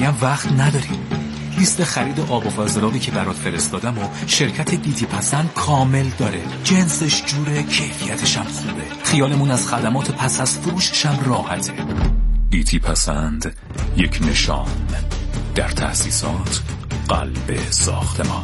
میگم وقت نداریم. لیست خرید آب و فاضلابی که برات فرستادم و شرکت دیتی پسند کامل داره. جنسش جوره، کیفیتش هم خوبه. خیالمون از خدمات پس از فروشش هم راحته. دیتی پسند، یک نشان در تأسیسات قلب ساختمان.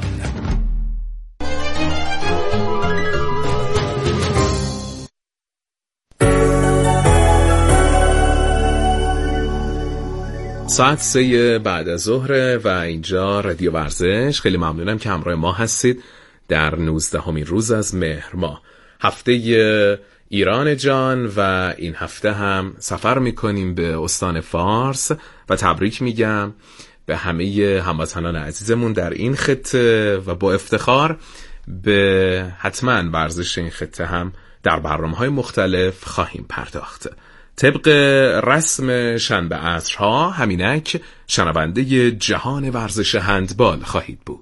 ساعت 3 بعد از ظهر و اینجا رادیو ورزش. خیلی ممنونم که همراه ما هستید در 19مین روز از مهر ماه، هفته ایران جان، و این هفته هم سفر میکنیم به استان فارس و تبریک میگم به همه هموطنان عزیزمون در این خطه و با افتخار به حتما ورزش این خطه هم در برنامه‌های مختلف خواهیم پرداخت. طبق رسم شنبه عصرها همینک شنونده جهان ورزش هندبال خواهید بود.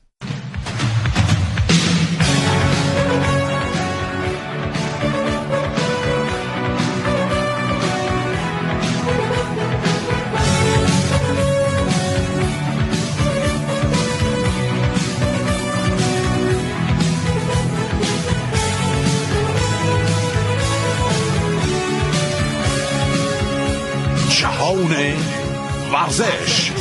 ورزش.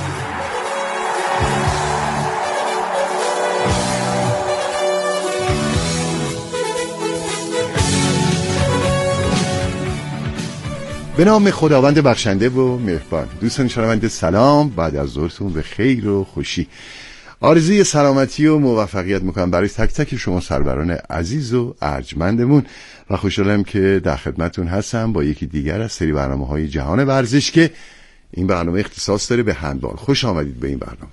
به نام خداوند بخشنده و مهربان. دوستان شنونده سلام، بعد از ظهرتون به خیر و خوشی. آرزوی سلامتی و موفقیت میکنم برای تک تک شما سروران عزیز و ارجمندمون و خوشحالم که در خدمتون هستم با یکی دیگر از سری برنامه‌های جهان ورزش که این برنامه اختصاص داره به هندبال. خوش آمدید به این برنامه.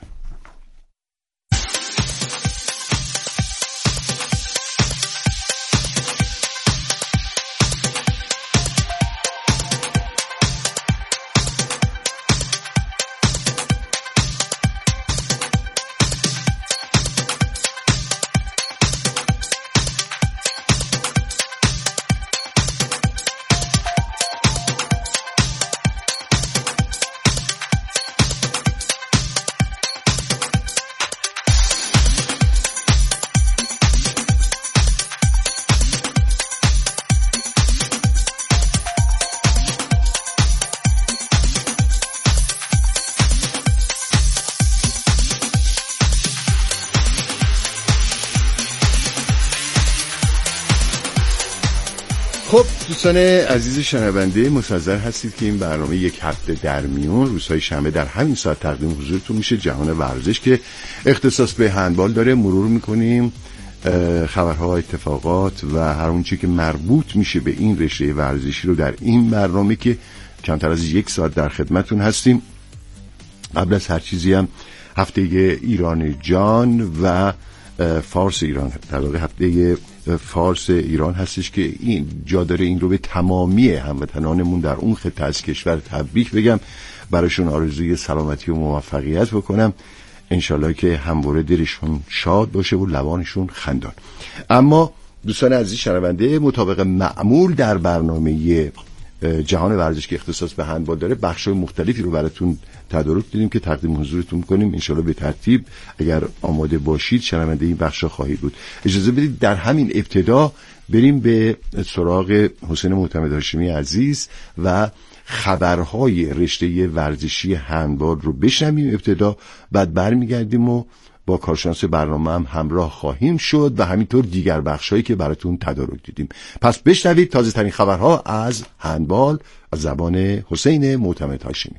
خب دوستان عزیز شنونده، منتظر هستید که این برنامه یک هفته در میون روزهای شنبه در همین ساعت تقدیم حضورتون میشه. جهان ورزش که اختصاص به هندبال داره. مرور میکنیم خبرها، اتفاقات و هر اون چیزی که مربوط میشه به این رشته ورزشی رو در این برنامه که کمتر از یک ساعت در خدمتون هستیم. قبل از هر چیزی هم هفته ایران جان و فارس ایران، در واقع هفته فارس ایران هستش که این جا داره این رو به تمامی هموطنانمون در اون خطه از کشور تبریک بگم، براشون آرزوی سلامتی و موفقیت بکنم. انشالله که همواره دلشون شاد باشه و لبانشون خندان. اما دوستان عزیز شنونده، مطابق معمول در برنامه جهان ورزش که اختصاص به هندبال داره بخش‌های مختلفی رو براتون تدارک دیدیم که تقدیم حضورتون کنیم. انشالله به ترتیب اگر آماده باشید شنونده این بخشا خواهید بود. اجازه بدید در همین ابتدا بریم به سراغ حسین معتمد هاشمی عزیز و خبرهای رشته ورزشی هندبال رو بشنویم ابتدا، بعد برمیگردیم و با کارشناس برنامه هم همراه خواهیم شد و همینطور دیگر بخشایی که براتون تدارک دیدیم. پس بشنوید تازه ترین خبرها از هندبال از زبان حسین معتمد هاشمی.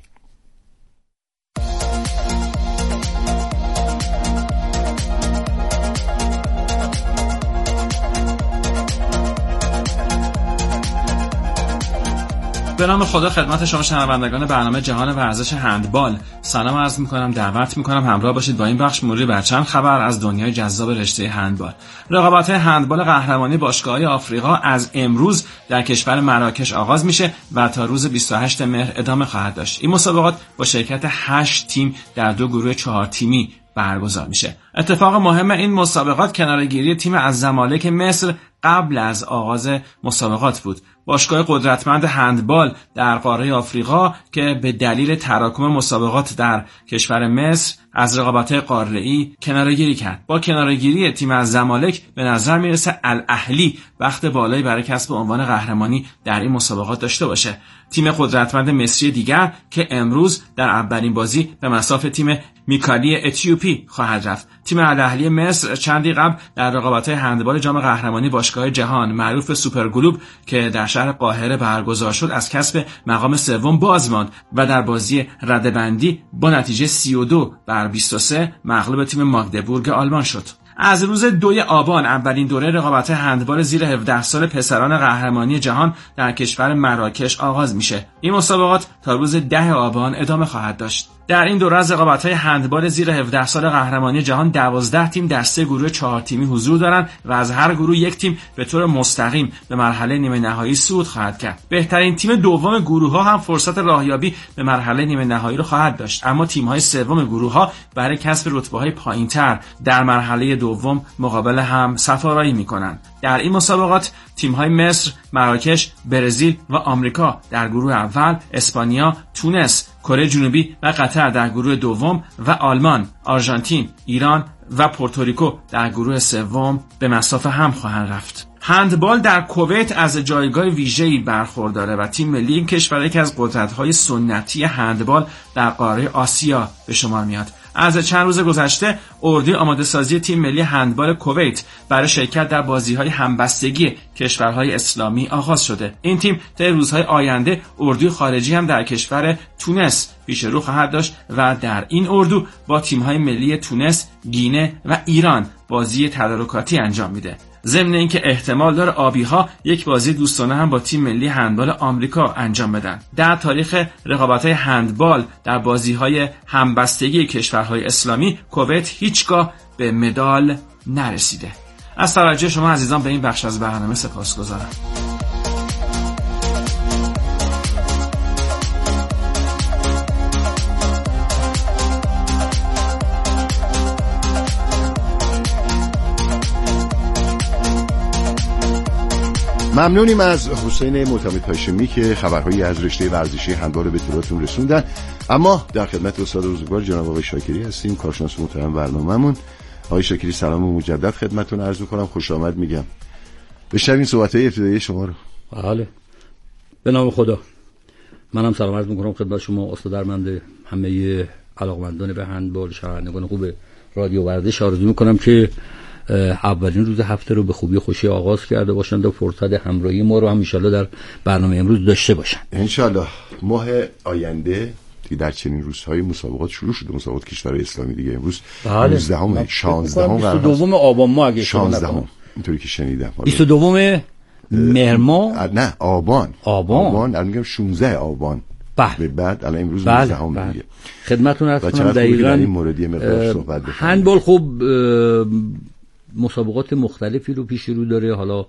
به نام خدا خدمت شما شنوندگان برنامه جهان ورزش هندبال سلام عرض می‌کنم، دعوت می‌کنم همراه باشید با این بخش مروری بر چند خبر از دنیای جذاب رشته هندبال. رقابت‌های هندبال قهرمانی باشگاه‌های آفریقا از امروز در کشور مراکش آغاز میشه و تا روز 28 مهر ادامه خواهد داشت. این مسابقات با شرکت 8 تیم در 2 گروه 4 تیمی برگزار میشه. اتفاق مهم این مسابقات کناره‌گیری تیم از زمالک مصر قبل از آغاز مسابقات بود. باشگاه قدرتمند هندبال در قاره آفریقا که به دلیل تراکم مسابقات در کشور مصر از رقابت‌های قاره‌ای کناره‌گیری کرد. با کناره‌گیری تیم از زمالک به نظر میرسه الاهلی بخت بالایی برای کسب عنوان قهرمانی در این مسابقات داشته باشه. تیم قدرتمند مصری دیگر که امروز در اولین بازی به مصاف تیم میکالی اتیوپی خواهد رفت. تیم الاهلی مصر چندی قبل در رقابت‌های هندبال جام قهرمانی باشگاه جهان معروف به سوپر گلوب که در شهر قاهره برگزار شد از کسب مقام سوم باز ماند و در بازی رده‌بندی با نتیجه 32-23 مغلوب تیم ماگدبورگ آلمان شد. از روز 2 آبان اولین دوره رقابت هندبال زیر 17 سال پسران قهرمانی جهان در کشور مراکش آغاز میشه. این مسابقات تا روز 10 آبان ادامه خواهد داشت. در این دوره از رقابت‌های هندبال زیر 17 سال قهرمانی جهان 12 تیم در 3 گروه 4 تیمی حضور دارند و از هر گروه یک تیم به طور مستقیم به مرحله نیمه نهایی صعود خواهد کرد. بهترین تیم دوم گروه‌ها هم فرصت راهیابی به مرحله نیمه نهایی را خواهد داشت، اما تیم‌های سوم گروه‌ها برای کسب رتبه‌های پایین‌تر در مرحله دوم مقابل هم سفارایی می‌کنند. در این مسابقات تیم‌های مصر، مراکش، برزیل و آمریکا در گروه اول، اسپانیا، تونس، کره جنوبی و قطر در گروه دوم و آلمان، آرژانتین، ایران و پورتوریکو در گروه سوم به مصاف هم خواهند رفت. هندبال در کویت از جایگاه ویژه‌ای برخورداره و تیم ملی این کشور یکی از قدرت‌های سنتی هندبال در قاره آسیا به شمار میاد. از چند روز گذشته اردوی آماده‌سازی تیم ملی هندبال کویت برای شرکت در بازی‌های همبستگی کشورهای اسلامی آغاز شده. این تیم طی روزهای آینده اردوی خارجی هم در کشور تونس پیش رو خواهد داشت و در این اردو با تیم‌های ملی تونس، گینه و ایران بازی تدارکاتی انجام میده. ضمن اینکه احتمال داره آبی‌ها یک بازی دوستانه هم با تیم ملی هندبال آمریکا انجام بدن. در تاریخ رقابت‌های هندبال در بازی‌های همبستگی کشورهای اسلامی کویت هیچگاه به مدال نرسیده. از توجه شما عزیزان به این بخش از برنامه سپاسگزارم. ممنونیم از حسین معتمد هاشمی که خبرهایی از رشته ورزشی هندبال به اطلاعتون رسوندن. اما در خدمت استاد روزگار جناب آقای شاکری هستیم، کارشناس محترم برنامه‌مون. آقای شاکری سلام مجدد خدمتتون عرض می‌کنم، خوش آمد میگم. بشنویم صحبت‌های ابتدایی شما رو. بله. به نام خدا. منم سلام عرض می‌کنم خدمت شما استاد ارمنده، همه علاقه‌مندان به هندبال، شنوندگان خوب رادیو ورزش. آرزو می‌کنم که اولین روز هفته رو به خوبی و خوشی آغاز کرده باشند و فرصت همراهی ما رو هم ان شاءالله در برنامه امروز داشته باشند. ان شاءالله ماه آینده در چنین روزهای مسابقات شروع شده، مسابقات کشورهای اسلامی دیگه. امروز 19 16 22 آبان ما اگه 16 اینطوری که شنیدم. 22 مهر ماه، نه آبان الان میگم 16 آبان به بعد الان امروز 19 دیگه. خدمتتون عرض کنم دقیقاً این موردی مقدار صحبت بکنیم. هندبال خوب مسابقات مختلفی رو پیش رو داره. حالا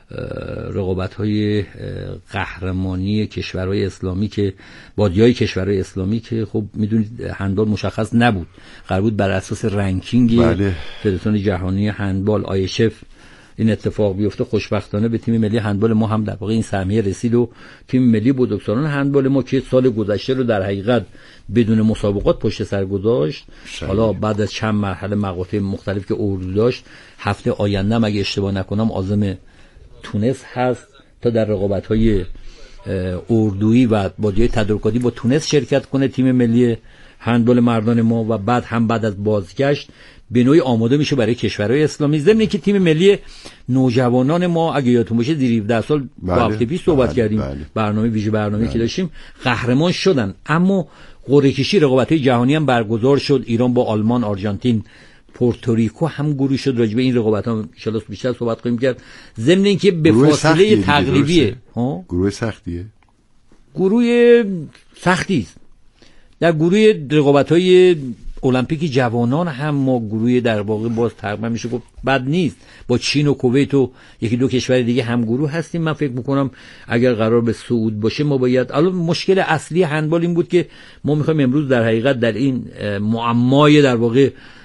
رقابت‌های قهرمانی کشورهای اسلامی که بادیای کشورهای اسلامی که خب میدونید هندبال مشخص نبود، قرار بود بر اساس رنکینگ فدراسیون جهانی هندبال IHF این اتفاق بیفته. خوشبختانه به تیم ملی هندبال ما هم در واقع این سهمیه رسید و تیم ملی بزرگسالان هندبال ما که سال گذشته رو در حقیقت بدون مسابقات پشت سر گذاشت، حالا بعد از چند مرحله مقاطع مختلف که اردو داشت، هفته آینده هم اگه اشتباه نکنم عازم تونس هست تا در رقابت‌های اردویی و بازی‌های تدارکاتی با تونس شرکت کنه تیم ملی هندبال مردان ما و بعد از بازگشت به نوعی آماده میشه برای کشورهای اسلامی. ضمن که تیم ملی نوجوانان ما اگه یادتون باشه زیر 17 سال با هفته پیش صحبت کردیم، برنامه ویژه که داشتیم، قهرمان شدن. اما قرعه کشی رقابت‌های جهانی هم برگزار شد. ایران با آلمان، آرژانتین، پورتوریکو هم گروه شد. راجع به این رقابت‌ها ان شاء الله بیشتر صحبت خواهیم کرد. ضمن اینکه به فاصله تقریبیه. گروه سختیه. گروه سختی است. در گروه رقابت‌های المپیک جوانان هم ما گروه در واقع باز تقریبا میشه گفت بد نیست. با چین و کویت و یکی دو کشور دیگه هم گروه هستیم. من فکر میکنم اگر قرار به صعود باشه ما باید، الان مشکل اصلی هندبال این بود که ما میخوایم امروز در حقیقت در این معمای در واقع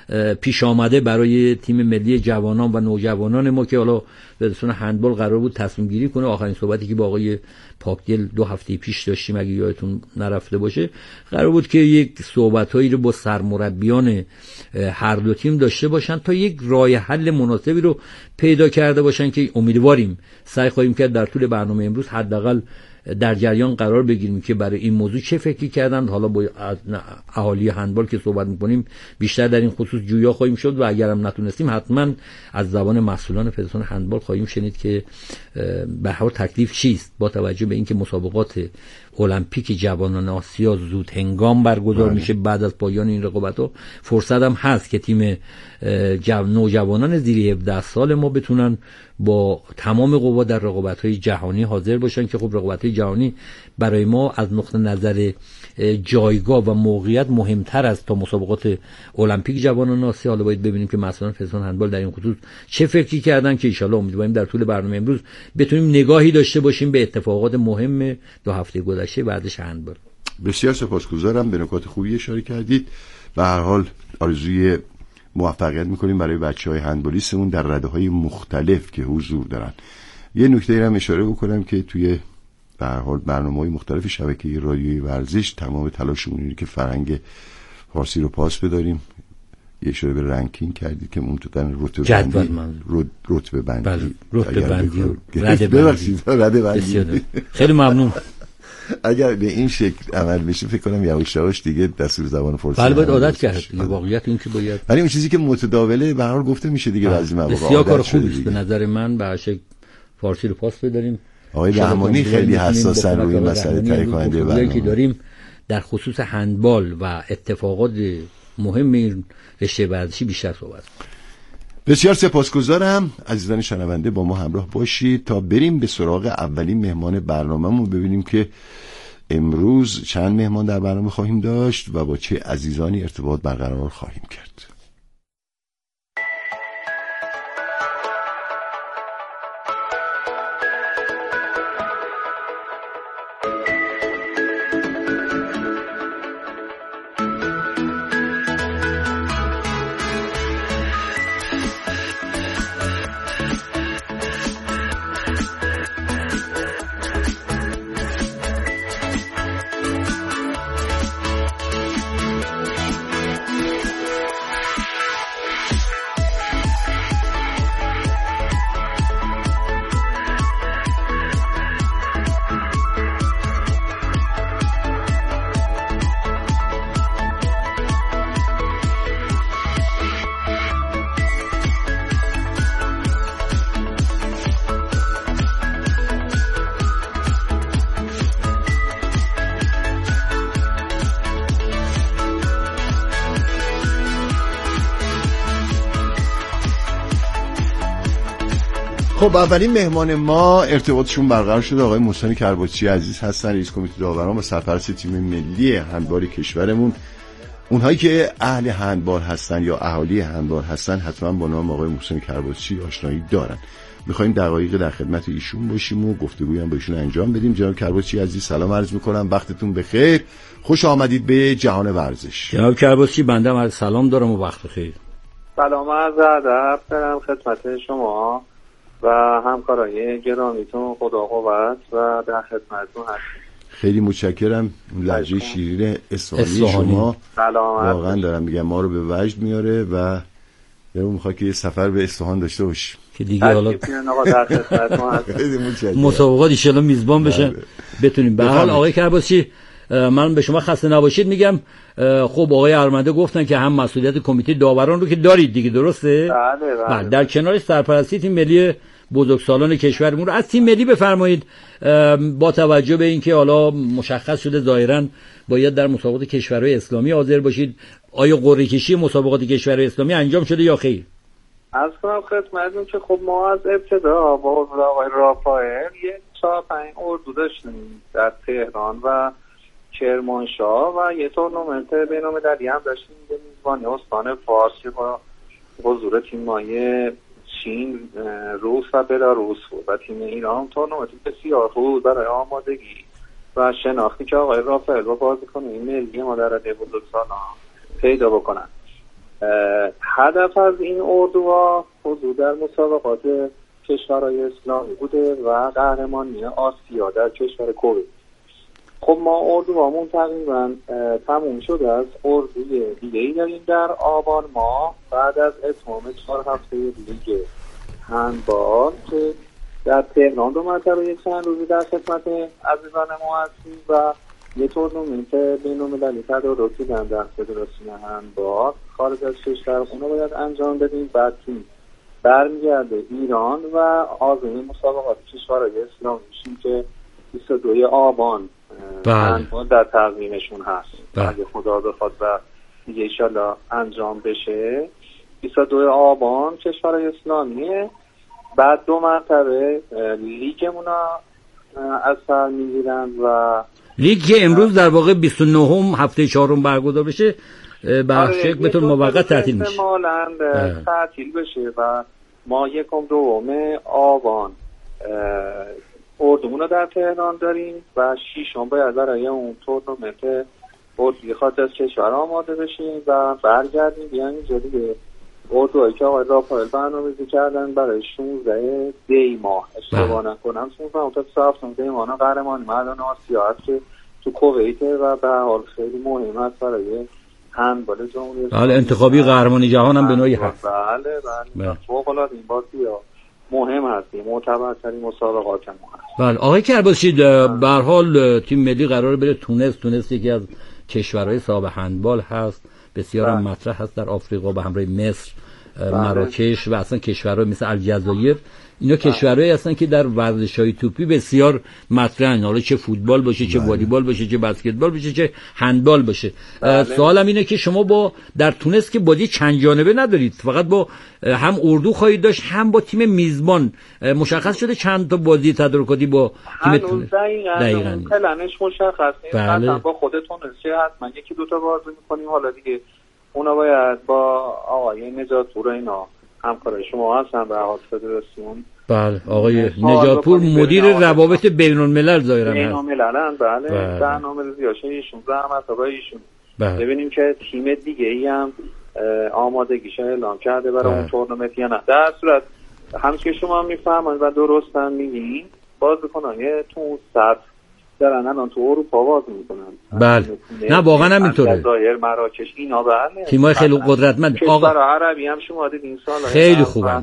پیش آمده برای تیم ملی جوانان و نوجوانان ما که حالا فدراسیون هندبال قرار بود تصمیم گیری کنه. آخرین صحبتی که با آقای پاکدل 2 هفته پیش داشتیم اگه یادتون نرفته باشه، قرار بود که یک صحبتایی رو با سرمربیان هر دو تیم داشته باشن تا یک راه حل مناسبی رو پیدا کرده باشن که امیدواریم سعی خواهیم کرد در طول برنامه امروز حداقل در جریان قرار بگیریم که برای این موضوع چه فکری کردن. حالا با اهالی هندبال که صحبت می‌کنیم بیشتر در این خصوص جویا خواهیم شد و اگرم نتونستیم حتما از زبان مسئولان فدراسیون هندبال خواهیم شنید که به هر تکلیف چیست، با توجه به اینکه مسابقات المپیک جوانان آسیا زود هنگام برگزار میشه بعد از پایان این رقابت‌ها. فرصت هم هست که تیم نوجوانان زیر 17 سال ما بتونن با تمام قوا در رقابت‌های جهانی حاضر باشن که خب رقابت‌های جهانی برای ما از نقطه نظر جایگاه و موقعیت مهمتر است تا مسابقات المپیک جوانان آسیا. حالا باید ببینیم که مسئولان فدراسیون هندبال در این خصوص چه فکری کردن که ان شاءالله امیدواریم در طول برنامه امروز بتونیم نگاهی داشته باشیم به اتفاقات مهم 2 هفته گذشته ورزش هندبال. بسیار سپاسگزارم، به نکات خوبی اشاره کردید. به هر حال آرزوی موفقیت میکنیم برای بچهای هندبالیستمون در رده‌های مختلف که حضور دارن. یه نکته هم اشاره بکنم که توی به هر حال برنامه‌های مختلف شبکه رادیویی ورزش تمام تلاشمون اینه که فرهنگ فارسی رو پاس بداریم. یه اشاره به رنکینگ کردید که ممتدن رتبه بندی رده بندی خیلی ممنون. اگر به این شکل عمل بشه فکر کنم یواش یواش دیگه دستور زبان فارسی بله باید عادت کرد دیگه. واقعیت این که باید ولی اون چیزی که متداوله به هر حال گفته میشه دیگه بعضی مواقع بسیار کار خوبی است به نظر من. به هر شکل فارسی رو پاس بداریم. آقای رحمانی خیلی حساسن روی مسئله تهیه کننده برنامه که داریم در خصوص هندبال و اتفاقات مهم این رشته ورزشی بیشتر صحبت. بسیار سپاسگزارم. عزیزان شنونده با ما همراه باشید تا بریم به سراغ اولین مهمان برنامه‌مون، ببینیم که امروز چند مهمان در برنامه خواهیم داشت و با چه عزیزانی ارتباط برقرار خواهیم کرد. خب اولین مهمان ما ارتباطشون برقرار شده. آقای محسن کرباچی عزیز هستن، رئیس کمیته داوران و سرپرست تیم ملی هندبال کشورمون. اونهایی که اهل هندبال هستن یا اهالی هندبال هستن حتما با نام آقای محسن کرباچی آشنایی دارن. میخوایم دقایق در خدمت ایشون باشیم و گفتگویی هم با ایشون انجام بدیم. جناب کرباچی عزیز سلام عرض میکنم، وقتتون بخیر، خوش آمدید به جهان ورزش. جناب کرباچی بنده هم سلام دارم و وقت بخیر. سلام عرض ادب دارم خدمت شما و همکارای گرامیتون، خدا قوت و در خدمتتون هستیم. خیلی متشکرم. لهجه شیرین اصفهانی شما واقعا دارم میگم ما رو به وجد میاره و یارو میخواد که یه سفر به اصفهان داشته باشیم که دیگه حالا مسابقات ان شاء الله میزبان بشن بتونیم. به حال آقای کرباچی من به شما خسته نباشید میگم. خب آقای ارمنده گفتن که هم مسئولیت کمیته داوران رو که دارید دیگه، درسته؟ بله. در کنارش سرپرستی تیم ملی بزرگسالان کشورمون رو از تیم ملی بفرمایید. با توجه به اینکه حالا مشخص شده ظاهرا باید در مسابقات کشورهای اسلامی حاضر باشید، آیا قرعه کشی مسابقات کشورهای اسلامی انجام شده یا خیر؟ از کنم خدمتتون که خب ما از ابتدا با حضور آقای رافائل 4-5 اردو داشتیم در تهران و کرمانشاه و یه تورنمنت بین‌المللی هم داشتیم به میزبانی استان فارس با حضور تیم‌های چین، روس و بلاروس بود و تیم ایران. تورنمنت بسیار خوب برای آمادگی و شناختی که آقای رافائل با بازیکنان ملی ما در رده بزرگسالان پیدا بکنن. هدف از این اردوها حضور در مسابقات کشورهای اسلامی بوده و قهرمانی آسیا در کشور کویت. خب ما اردوهامون تقریبا تموم شده از اردوی دیگه‌ای داریم در آبان ماه بعد از اتمام 4 هفته لیگ هندبال که در تهران 2 مرتبه یک چند روزی در خدمت عزیزان ما هستیم و یه تورنمنت بین‌المللی تدارک دیدن در فدراسیون هندبال خارج از کشور اونو باید انجام بدیم. بعد تیم برمیگرده ایران و آزمون مسابقات کشورهای اسلامی میشیم که 22 آبان هندبال در تقویمشون هست. اگه خدا بخواد و دیگه انشالله انجام بشه 22 آبان کشورهای اسلامیه. بعد 2 مرتبه لیگمون از سر میگیرن و لیگ که امروز در واقع 29 هفته 4 برگزار بشه بخشک به طور موقت تعطیل میشه. احتمالاً تعطیل بشه و ما 1-2 آبان اردومون رو در تهران داریم و 6 باید برای اون تورنمنت اردوی خارج از کشور آماده بشیم و برگردیم بیایم اینجا دیگه. اردوهایی که آقای رافائل برنامه‌ریزی کردن برای 16 دی ماه اشتباه نکنم 16 تا 7 دی ماه قهرمانی مردان آسیا هست که تو کویت و به حال خیلی مهم است برای هندبال جمهوری اسلامی. انتخابی قهرمانی جهان هم به نوعی هست. بله. فوق‌العاده این بازی‌ها مهم هست، معتبرترین مسابقات ما هست. بله آقای کرباسی به هر حال تیم ملی قراره بره تونس یکی از کشورهای صاحب هندبال هست، بسیار هم مطرح هست در آفریقا به همراه مصر، مراکش و اصلا کشورهای مثل الجزایر. اینا کشورهایی هستن که در ورزش‌های توپی بسیار مطرحن، حالا چه فوتبال باشه چه والیبال باشه چه بسکتبال باشه چه هندبال باشه. سوالم اینه که شما با در تونس که بازی چند جانبه ندارید، فقط با هم اردو خواهید داشت هم با تیم میزبان، مشخص شده چند تا بازی تدارکاتی با تیم تونس؟ دقیقاً پلنش مشخص نیست. مثلا با خودتون چه حتما 1-2 تا بازی می‌کنیم، حالا دیگه اونا باید با آقای نجات پور اینا همکار شما هستن به حال فدراسیون. بله آقای نجات پور مدیر روابط بین‌الملل ظاهرا بین‌الملل. بله برنامه‌ریزیاشه ایشون زحمت آقای ایشون. ببینیم که تیم دیگه‌ای هم آمادگیش اعلام کرده برای اون تورنمنت یا نه. در صورت همون که شما میفهمید و درستن میگین بازیکنان تو سطح دارن الان تو اروپا بازی میکنن. بله نه واقعا همینطوره. الجزایر، مراکش اینا بله تیمای خیلی قدرتمند. آقا عربی هم شما دیدین سال خیلی خوبن.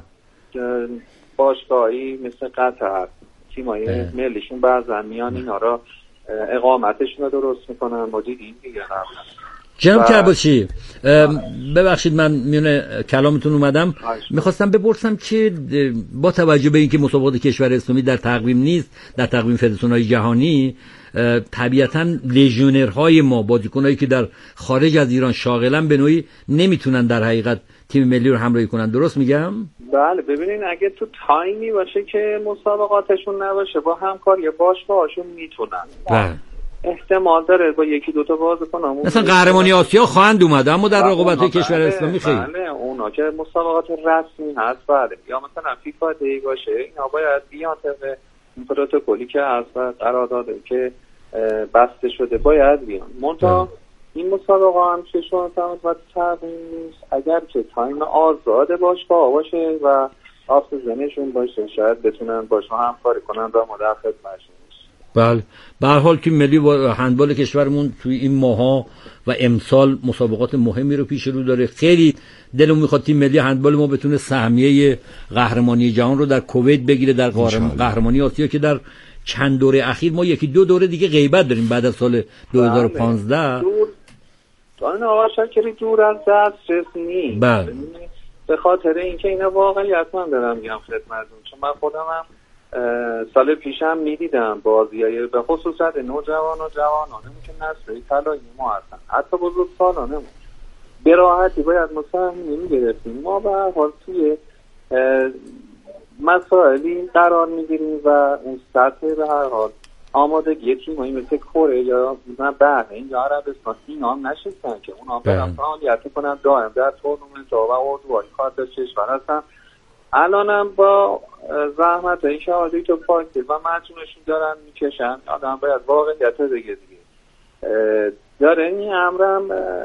باشگاهی مثل قطر تیمای ملیشون بعضن میان اینا را اقامتشون رو درست میکنن. ما دیدیم دیگه. جناب کرباسی ببخشید من میون کلامتون اومدم، میخواستم بپرسم که با توجه به اینکه مسابقات کشور اسلامی در تقویم نیست، در تقویم فدراسیون‌های جهانی، طبیعتاً لژیونرهای ما، بازیکنایی که در خارج از ایران شاغلن، به نوعی نمیتونن در حقیقت تیم ملی رو همراهی کنن. درست میگم؟ بله ببینین اگه تو تایمی باشه که مسابقاتشون نباشه با همکاری باشگاهاشون میتونن. بله احتمال داره با 1-2 تا بازیکن مثلا قهرمانی آسیا خواهند اومد، اما در رقابت‌های کشور اسلامی خیلی. بله اونا که مسابقات رسمی هست بله، یا مثلا فیفا دی باشه اینا باید بیان طبق این پروتکلی که از قرارداد که بسته شده باید بیان. منتها این مسابقه هم که شما فهمید تقویم نیست، اگر که تایم آزاد باشه و آفسیزنشون باشه شاید بتونن باشه همکاری کنن و ما در خدمتشون. بله به هر حال تیم ملی هندبال کشورمون توی این ماها و امسال مسابقات مهمی رو پیش رو داره. خیلی دلم میخواد تیم ملی هندبال ما بتونه سهمیه قهرمانی جهان رو در کویت بگیره، در قهرمانی آسیا که در چند دوره اخیر ما 1-2 دوره دیگه غیبت داریم بعد از سال 2015. دارن آقا شکری دور از دسترس نیست. بله به خاطر اینکه اینا واقعیت من دارم میگم خدمتتون، چون من خودم هم سال پیشم میدیدم بازیای به خصوص نوجوانانه که نسل طلایی ما هستن، حتی بزرگسالانه به راحتی باید مساهمه میگرفتیم. ما به هر حال توی مسائلی قرار میگیریم و اون سطح به هر حال آمادگی تیمایی مثل کره یا بحرین یا عربستان اینا هم نشستن که اونا برن فعالیت کنن دائم در تورنمنت و اردوهای کارت کشور هستن. الانم با زحمت این شهادی تو پارتی و مجموعشون دارن میکشن. آدم باید واقعیت دیگه داره این امرم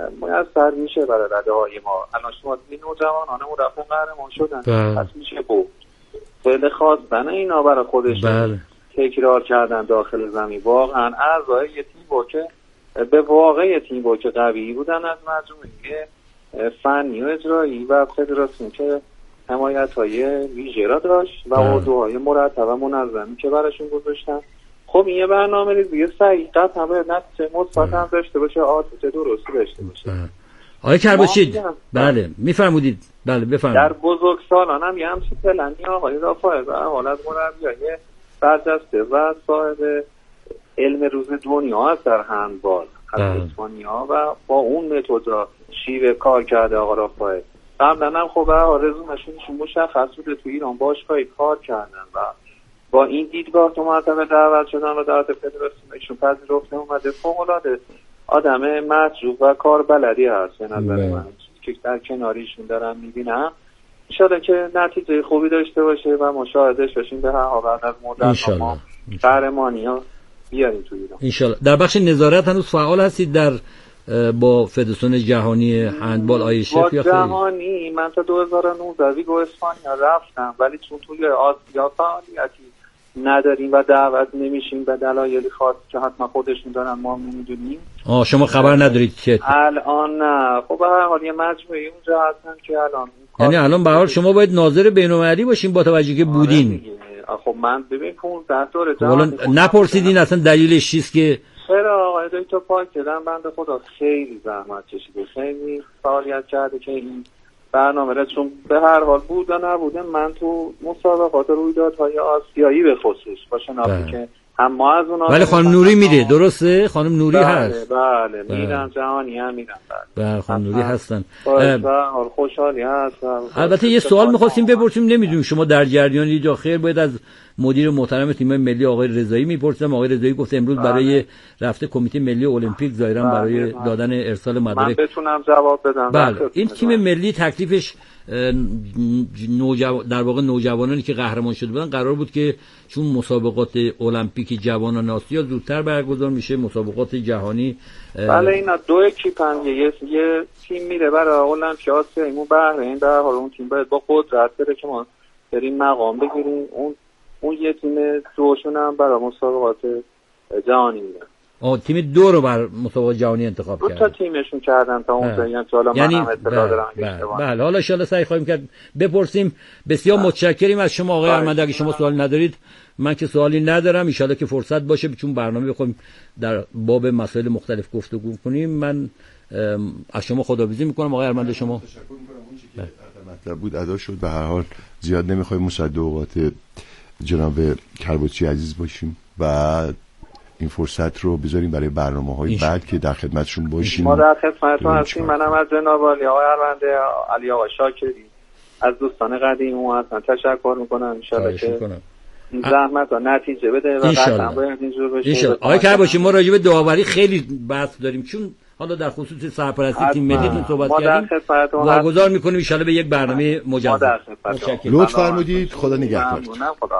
میسر میشه برای رده‌های ما. الان شما این نوجوانان رفتن قهرمان شدن، پس میشه بود خیلی خواستن اینا برای خودشون تکرار کردن داخل زمین. واقعا اعضای یه تیم با که به واقع تیم با که قوی بودن از مجموعه فنی و اجرایی و فدراسیون که حمایت‌های ویژه را داشت و اردوهای مرتب و منظمی که براشون گذاشتن. خب این یه برنامه ریزی دیگه صحیح قطعا باید نتیجه مثبت هم داشته باشه، عاطفه درستی داشته باشه. آقای کرباشی بله میفرمودید. بله بفرمایید. در بزرگسالان هم یه همچین پلنی آقای رافائل و حالت مربیای برجسته و صاحب علم روز دنیا هست در هندبال از اسپانیا و با اون متد شیوه کار کرده آقا رافائل. قبلا هم خب آرزوشون مشخص بوده تو ایران باشگاهی کار کردن و با این دیدگاه تو مرتبه دعوت شدن و دعوت فدراسیون ایشون پذیرفته اومده. فوق‌العاده آدم مطلوب و کار بلدی هست به نظر من که در کناریشون دارم میبینم. انشالله که نتیجه خوبی داشته باشه و مشاهدهش باشیم به هر حال بعد از مدت ما قهرمانی ها بیاریم تو ایران انشالله. در بخش نظارت هنوز فعال هستید در با فدراسیون جهانی هندبال آیشف یا خیلی؟ جهانی من تا 2019 ویگو اسپانیا رفتم، ولی چون توی آسیا فعالیتی نداریم و دعوت نمیشیم به دلایلی خاص که حتما خودشون دارن ما نمیدونیم. شما خبر ندارید که الان نه. خب به هر حال یه مجموعه اونجا هستن که یعنی الان به هر حال شما باید ناظر بین‌المللی باشین با توجه که بودین. خب من ببین 15 دوره جهانی نپرسیدین اصلا دلیلش چیست که چرا آقای دکتر پاک کردن بنده خدا خیلی زحمت کشیده، خیلی فعالیت کرده که این برنامه را چون به هر حال بود و نبوده من تو مسابقات رویدادهای آسیایی به خصوص با شناختی که هم ما از اونها ولی خانم نوری میره درسته؟ خانم نوری هست بله میرن جهانی هم میرن بله خانم نوری هستن حال خوشحالی هست. البته یه سوال می‌خواستیم بپرسیم نمیدونیم شما در جریانی یا خیر باید از مدیر محترم تیم ملی آقای رضایی میپرسم. آقای رضایی گفت امروز برای رفته کمیته ملی المپیک ظاهرا برای دادن ارسال مدارک من بتونم جواب بدم. بله این تیم ملی تکلیفش در واقع نوجوانانی که قهرمان شده بودن قرار بود که چون مسابقات المپیک جوانان آسیا زودتر برگزار میشه مسابقات جهانی بله اینا دو اکیپن یه تیم میره برای المپیک آسیا ایمون بحرین در حال اون تیم باید با قدرت بره که ما بریم مقام بگیریم اون یه تیم دوشون هم برای مسابقات جهانی میرن. تیم دو رو بر مسابقات جهانی انتخاب کردن. دو تا تیمشون کردن تا اون زمین که حالا من هم اطلاع دارم. بله حالا ان شاء الله سعی خواهیم کرد بپرسیم. بسیار متشکریم از شما آقای ارمنده. اگه شما سوالی ندارید من که سوالی ندارم ان شاء الله که فرصت باشه چون برنامه بخوایم در باب مسائل مختلف گفتگو کنیم. من از شما خداحافظی میکنم آقای ارمنده. شما تشکر میکنم. اون چیزی که مطلب بود ادا شد. به هر حال زیاد نمیخوایم مصدق اوقات جناب کربوچی عزیز باشیم و این فرصت رو بذاریم برای برنامه‌های بعد که در خدمتشون باشیم. ما در خدمتتون هستیم. منم از جناب علی آقای ارمنده علی آقای شاکری از دوستان قدیم اون هستن تشکر میکنم. ان شاءالله که این زحمت و نتیجه بده و قطعا باید اینجور بشه. آقای کرباشی ما راجع به داوری خیلی بحث داریم چون حالا در خصوص سرپرستی تیم ملیتون صحبت کردیم. واگذار میکنیم ان شاءالله به یک برنامه مجزا. لطف فرمودید. خدا نگهدارتون.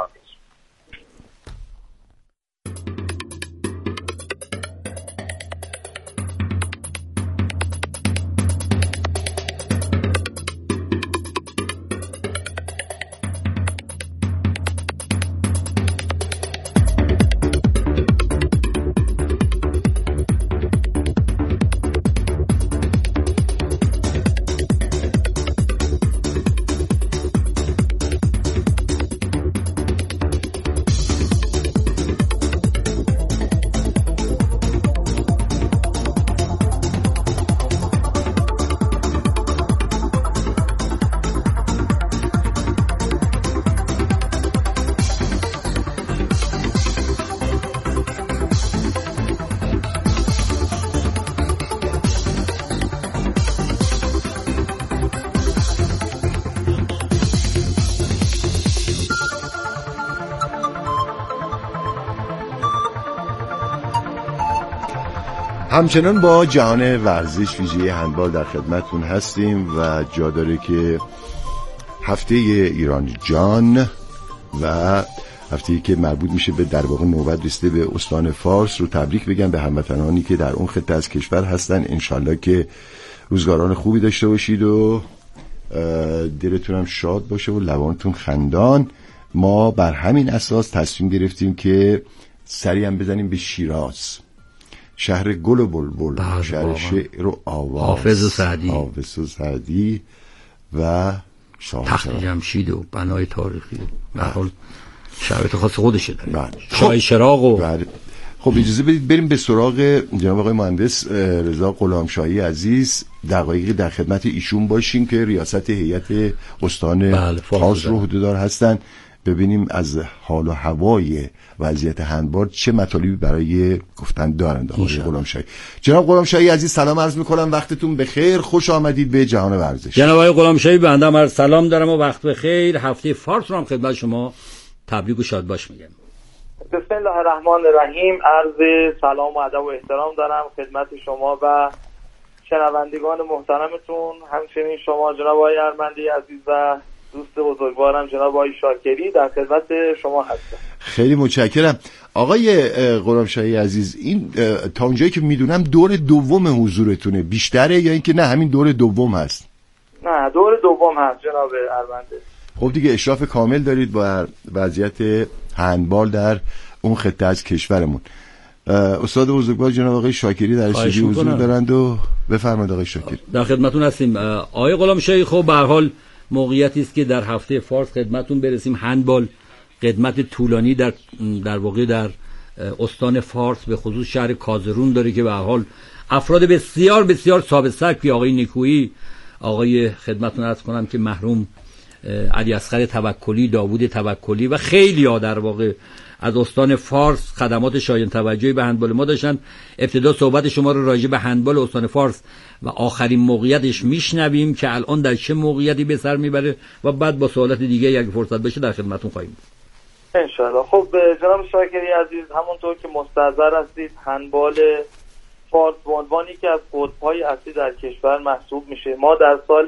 همچنان با جهان ورزش ویژه هندبال در خدمتتون هستیم و جا داره که هفته ایران جان و هفته‌ای که مربوط میشه به در واقع نوبت رسیده به استان فارس رو تبریک بگم به هموطنانی که در اون خطه از کشور هستن. انشالله که روزگاران خوبی داشته باشید و دلتونم شاد باشه و لبانتون خندان. ما بر همین اساس تصمیم گرفتیم که سری هم بزنیم به شیراز، شهر گل و بلبل، شهر شعر و آواز، حافظ و سعدی و تخت جمشید و بنای تاریخی. به هر حال شرایط خاص خودشه داره. شاه شراغ و خب اجازه بدید بریم به سراغ جناب آقای مهندس رضا غلامشاهی عزیز. دقایقی در خدمت ایشون باشیم که ریاست هیئت استان فارس رو عهده‌دار هستن. ببینیم از حال و هوای وضعیت هندبال چه مطالبی برای گفتن دارند. آقای غلامشاهی، جناب غلامشاهی عزیز سلام عرض می‌کنم، وقتتون بخیر، خوش آمدید به جهان ورزش. جناب آقای غلامشاهی بنده هم سلام دارم و وقت بخیر. هفته فارس رو هم خدمت شما تبریک و شاد باش میگم. بسم الله الرحمن الرحیم. عرض سلام و ادب و احترام دارم خدمت شما و شنوندگان محترمتون، همچنین شما جناب آقای ارمندی عزیز و دوست بزرگوارم جناب آقای شاکری در خدمت شما هستم. خیلی متشکرم. آقای غلامشاهی عزیز، این تا اونجایی که میدونم دور دوم حضورتونه، بیشتره یا اینکه نه همین دور دوم هست؟ نه دور دوم هست جناب ارمنده. خب دیگه اشراف کامل دارید با وضعیت هندبال در اون خطه از کشورمون. استاد بزرگوار جناب آقای شاکری در استودیو حضور دارند و بفرمایید آقای شاکری. در خدمتتون هستیم. آقای غلامشاهی، خب به هر حال موقعیتی است که در هفته فارس خدمتتون برسیم. هندبال قدمت طولانی در واقع در استان فارس به خصوص شهر کازرون داره که به هر حال افراد بسیار بسیار صاحب سبکی، آقای نیکویی، آقای خدمتتون عرض کنم که مرحوم علی اصغر توکلی، داوود توکلی و خیلی ها در واقع از استان فارس خدمات شایان توجهی به هندبال ما داشتن. ابتدا صحبت شما رو راجع به هندبال استان فارس و آخرین موقعیتش میشنویم که الان در چه موقعیتی به سر میبره و بعد با سوالات دیگه اگه فرصت بشه در خدمتتون خواهیم بود ان شاء الله. خب جناب شاکری عزیز، همونطور که مستحضر هستید هندبال فارس به عنوان یکی از قطب‌های اصلی در کشور محسوب میشه. ما در سال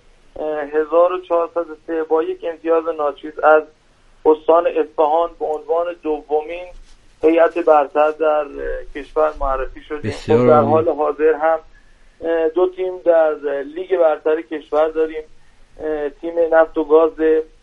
1403 با یک امتیاز ناچیز از استان اصفهان به عنوان دومین هیئت برتر در کشور معرفی شدیم. خب در حال حاضر هم دو تیم در لیگ برتر کشور داریم، تیم نفت و گاز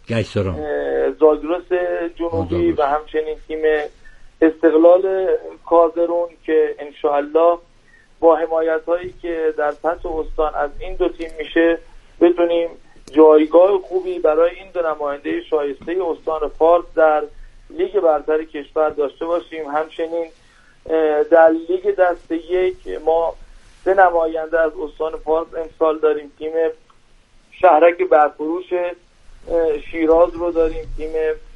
زاگرس جنوبی و همچنین تیم استقلال کازرون که انشاءالله با حمایت هایی که در سطح استان از این دو تیم میشه بتونیم جایگاه خوبی برای این دو نماینده شایسته استان فارس در لیگ برتر کشور داشته باشیم. همچنین در لیگ دسته یک ما 3 نماینده از استان فارس امسال داریم. تیم شهرک برفروش شیراز رو داریم، تیم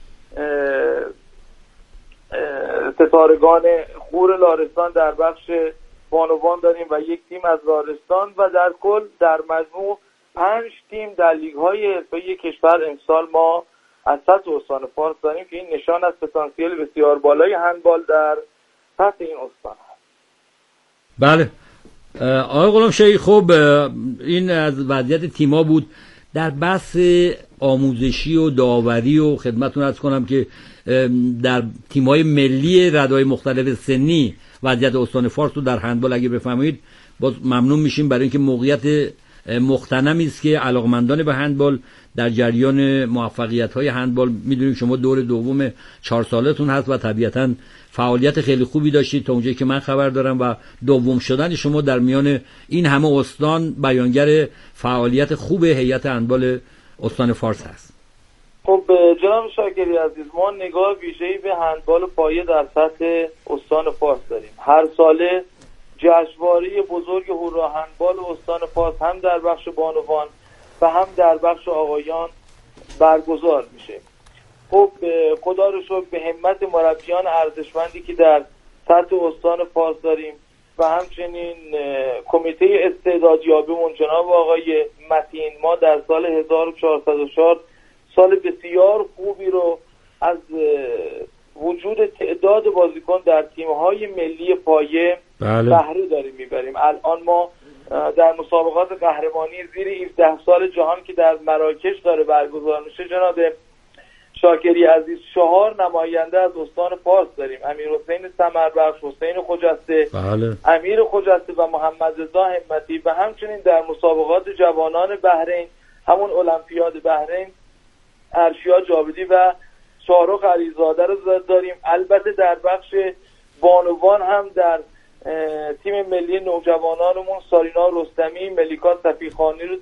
ستارگان خور لارستان در بخش بانوان داریم و یک تیم از لارستان و در کل در مجموع 5 تیم در لیگ‌های حرفه‌ای کشور امسال ما از سطح استان فارس داریم که این نشان از پتانسیل بسیار بالای هندبال در سطح این استان است. بله آقای غلامشاهی، خب این از وضعیت تیم‌ها بود. در بحث آموزشی و داوری و خدمتتون عرض کنم که در تیم‌های ملی رده‌های مختلف سنی وضعیت استان فارس رو در هندبال اگه بفرمایید باز ممنون میشیم، برای اینکه موقعیت مغتنمی است که علاقمندان به هندبال در جریان موفقیت‌های هندبال، میدونیم شما دور دوم 4 سالتون هست و طبیعتاً فعالیت خیلی خوبی داشتید تا اونجایی که من خبر دارم و دوم شدن شما در میان این همه استان بیانگر فعالیت خوب هیئت هندبال استان فارس هست. خب جناب شاکری عزیز، ما نگاه ویژه‌ای به هندبال پایه در سطح استان فارس داریم. هر ساله جشنواره بزرگ هورا هندبال استان فارس هم در بخش بانوان و هم در بخش آقایان برگزار میشه. خب خدا رو شکر به همت مربیان ارزشمندی که در سطح استان فارس داریم و همچنین کمیته استعدادیابیمون جناب آقای متین، ما در سال 1404 سال بسیار خوبی رو از وجود تعداد بازیکن در تیم‌های ملی پایه بهره داریم میبریم. الان ما در مسابقات قهرمانی زیر 17 سال جهان که در مراکش داره برگزار میشه جناب شاکری عزیز 4 نماینده از استان فارس داریم. امیرحسین ثمربخش، حسین خجسته، امیر خجسته و محمد رضا همتی و همچنین در مسابقات جوانان بحرین همون المپیاد بحرین ارشیا جاویدی و شاهرخ علیزاده رو داریم. البته در بخش بانوان هم در تیم ملی نوجوانانمون سارینا رستمی، ملیکا صفیخانی رو